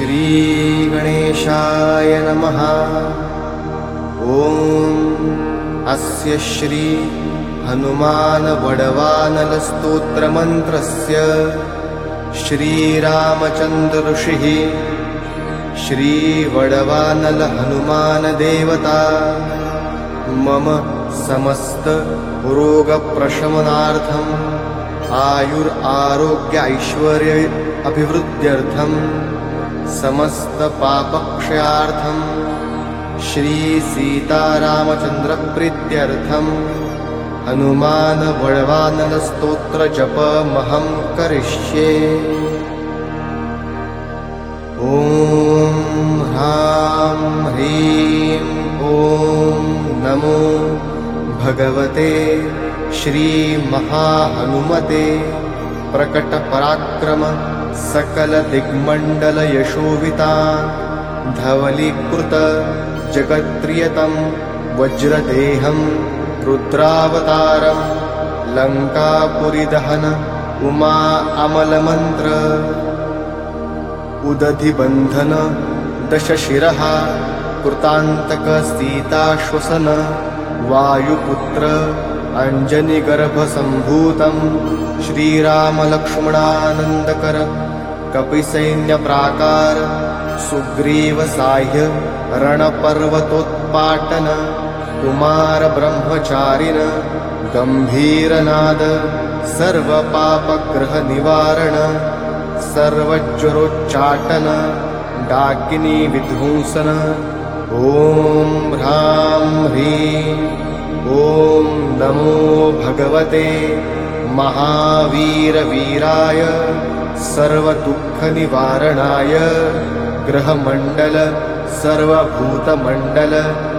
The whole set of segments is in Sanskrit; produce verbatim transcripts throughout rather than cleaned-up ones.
श्रीगणेशाय नमः। ॐ अस्य श्री हनुमान वडवानल स्तोत्र मंत्रस्य श्रीरामचंद्र ऋषिः श्री वडवानल हनुमान देवता मम समस्त रोग प्रशमनार्थम आयुर आरोग्य ऐश्वर्य अभिवृद्ध्यर्थम समस्त पापक्षयार्थम श्री सीतारामचंद्र प्रीत्यर्थम हनुमान वडवानल स्तोत्र जपमहं करिष्ये। ॐ ह्रां ह्रीं ॐ नमो भगवते श्री महाहनुमते प्रकट पराक्रम सकल दिग्मंडल यशोवितान धवलीकृत जगत्प्रियतम वज्रदेहं रुद्रावतारं लंकापुरीदहन उमा अमल मंत्र उदधिबंधन दशशिरः कृतांतक सीताश्वसन वायुपुत्र अंजनीगर्भसंभूतं श्रीरामलक्ष्मणानन्दकर कपिसैन्यप्राकार सुग्रीवसाह्य रणपर्वतोत्पाटन कुमार ब्रह्मचारिण गंभीरनाद सर्वपापग्रह निवारण सर्वज्वरोच्चाटन डाकिनी विध्वंसन। ॐ ह्रां ह्रीं ॐ नमो भगवते महावीरवीराय सर्वदुःखनिवारणाय ग्रहमण्डल सर्वभूतमण्डल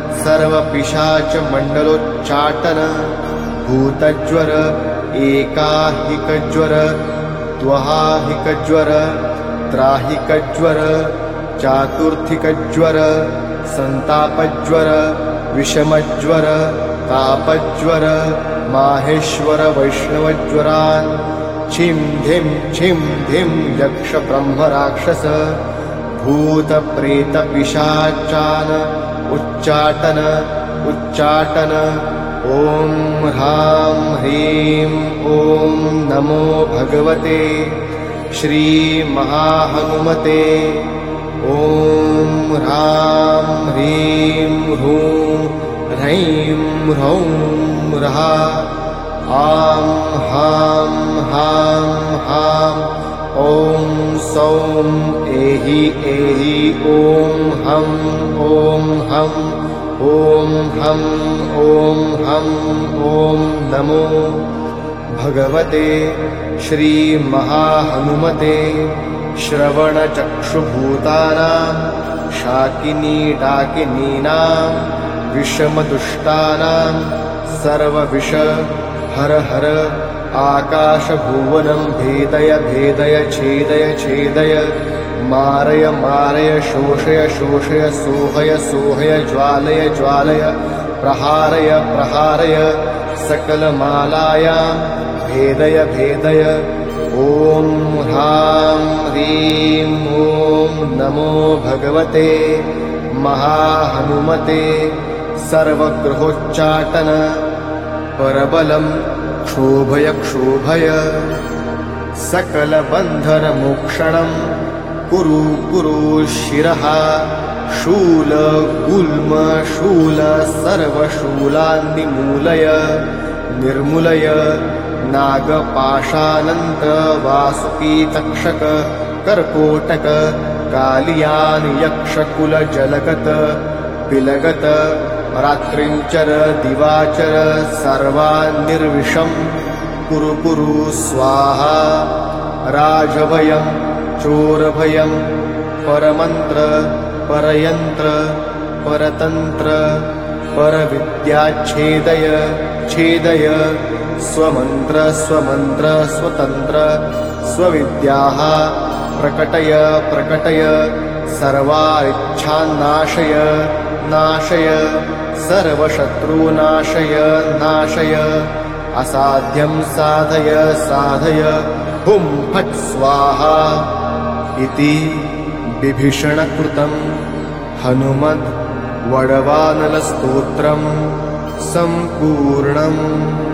सर्वपिशाचमण्डलोच्चाटन भूतज्वर एकाहिकज्वर द्वहाहिकज्वर त्राहिकज्वर चातुर्थिकज्वर संतापज्वर विषमज्वर तापज्वर माहेश्वर वैष्णवज्वरान् छिं धिं छिं धिं यक्ष ब्रह्म राक्षस भूत प्रेत पिशाचान उच्चाटन उच्चाटन। ॐ ह्रां ह्रीं ॐ नमो भगवते श्री महाहनुमते। ॐ ह्रां ह्रीं ह्रूं ह्रैं ह्रौं ह्रः आं हां हां हां ॐ सौं एहि एहि ॐ हं ॐ हं ॐ हं ॐ हं ॐ नमो भगवते श्री महाहनुमते श्रवणचक्षुभूतानां शाकिनी डाकिनीनां विषमदुष्टानां सर्वविष हर हर आकाशभुवनं भेदय भेदय छेदय छेदय मारय मारय शोषय शोषय सोहय सोहय ज्वालय ज्वालय प्रहारय प्रहारय सकलमालायां भेदय भेदय। ॐ ह्रां ह्रीं ॐ नमो भगवते महाहनुमते सर्वग्रहोच्चाटन परबलं क्षोभय क्षोभय सकलबन्धनमोक्षणं कुरु कुरु शिरः शूल गुल्म शूल सर्वशूलान्निमूलय निर्मूलय नागपाशानन्त वासुकी तक्षक कर्कोटक कालियान् यक्षकुल जलगत पिलगत रात्रिंचर दिवाचर सर्वान् निर्विषं कुरु कुरु स्वाहा। राजभयं चोरभयं परमन्त्र परयन्त्र परतन्त्र परविद्याच्छेदय छेदय स्वमन्त्र स्वमन्त्र स्वतन्त्र स्वविद्याः प्रकटय प्रकटय सर्वाइच्छान्नाशय नाशय सर्वशत्रुनाशय नाशय असाध्यं साधय साधय हुं फट् स्वाहा इति बिभीषणकृतं हनुमद् वडवानलस्तोत्रम् सम्पूर्णम्।